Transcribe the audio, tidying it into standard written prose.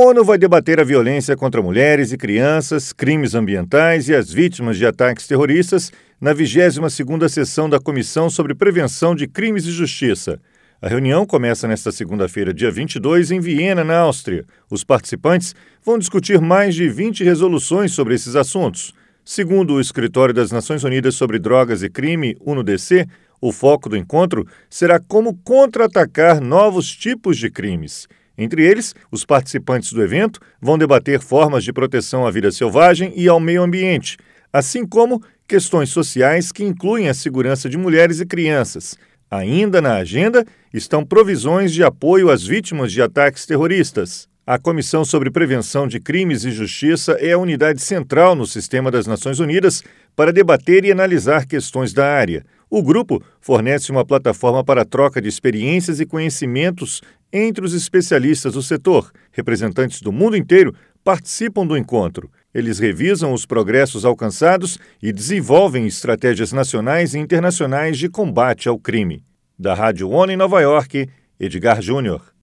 ONU vai debater a violência contra mulheres e crianças, crimes ambientais e as vítimas de ataques terroristas na 22ª sessão da Comissão sobre Prevenção de Crimes e Justiça. A reunião começa nesta segunda-feira, dia 22, em Viena, na Áustria. Os participantes vão discutir mais de 20 resoluções sobre esses assuntos. Segundo o Escritório das Nações Unidas sobre Drogas e Crime, UNODC, o foco do encontro será como contra-atacar novos tipos de crimes. Entre eles, os participantes do evento vão debater formas de proteção à vida selvagem e ao meio ambiente, assim como questões sociais que incluem a segurança de mulheres e crianças. Ainda na agenda estão provisões de apoio às vítimas de ataques terroristas. A Comissão sobre Prevenção de Crimes e Justiça é a unidade central no sistema das Nações Unidas para debater e analisar questões da área. O grupo fornece uma plataforma para a troca de experiências e conhecimentos entre os especialistas do setor. Representantes do mundo inteiro participam do encontro. Eles revisam os progressos alcançados e desenvolvem estratégias nacionais e internacionais de combate ao crime. Da Rádio ONU em Nova York, Edgar Júnior.